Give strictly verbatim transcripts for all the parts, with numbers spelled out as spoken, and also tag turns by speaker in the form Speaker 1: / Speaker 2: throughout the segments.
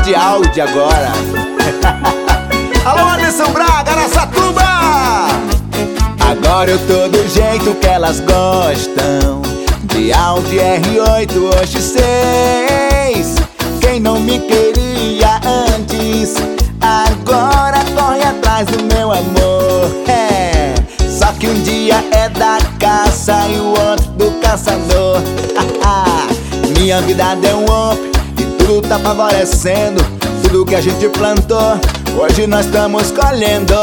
Speaker 1: de áudio agora. Alô, Anderson Braga, Araçatuba! Agora eu tô do jeito que elas gostam, de Audi R oito ou X seis. Quem não me queria antes, agora corre atrás do meu amor. É, só que um dia é da caça e o outro do caçador. Minha vida deu um up e tudo tá favorecendo. Tudo que a gente plantou, hoje nós estamos colhendo.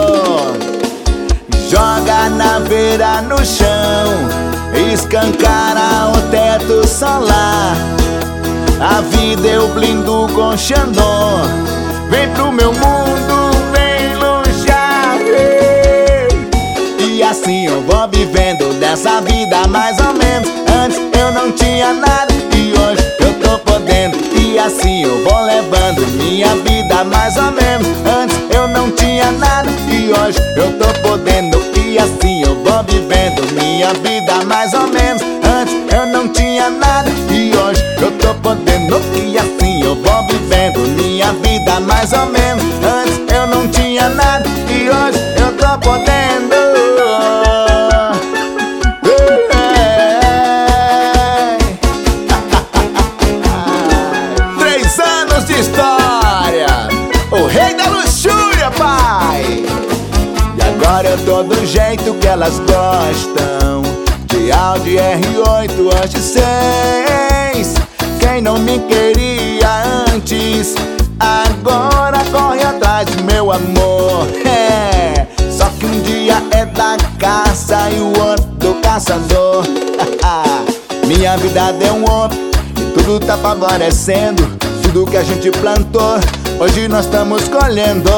Speaker 1: Joga na beira no chão, escancara o teto solar. A vida eu blindo com Xandão. Vem pro meu mundo, vem luxar. E assim eu vou vivendo dessa vida mais ou menos. Antes eu não tinha nada e hoje eu tô podendo. E assim eu vou levando minha vida mais ou menos. Antes eu não tinha nada e hoje eu tô podendo. E assim eu vou vivendo minha vida mais ou menos. Antes eu não tinha nada e hoje eu tô podendo. E assim eu vou vivendo minha vida mais ou menos. Antes eu não tinha nada e hoje eu tô podendo. Três anos de história, o rei da luxúria, pai. E agora eu tô do jeito que elas gostam, de Audi R oito ou X seis. Quem não me queria antes, agora corre atrás do meu amor. É, só que um dia é da caça e o outro do caçador. Minha vida deu um up e tudo tá favorecendo. Tudo que a gente plantou, hoje nós estamos colhendo.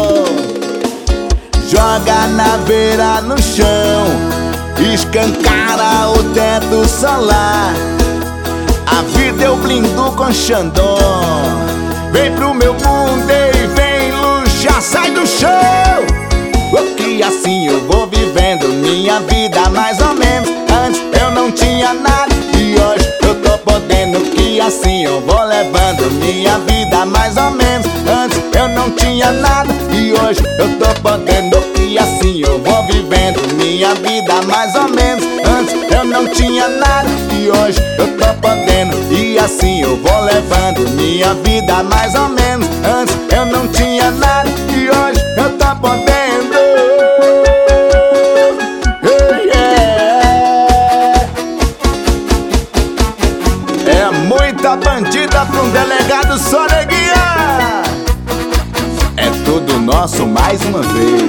Speaker 1: Joga na beira no chão, escancara o teto solar. A vida eu blindo com Xandão. Vem pro meu mundo e vem luxar, sai do chão. Que assim eu vou vivendo minha vida mais ou menos. Antes eu não tinha nada e hoje eu tô podendo. Que assim eu vou levando minha vida mais ou menos. Antes eu não tinha nada e hoje eu tô podendo. E assim eu vou vivendo minha vida mais ou menos. Antes eu não tinha nada e hoje eu tô podendo. E assim eu vou levando minha vida mais ou menos. Antes eu não tinha nada e hoje eu tô podendo. É muita bandida pra um delegado só neguinha. É tudo nosso mais uma vez.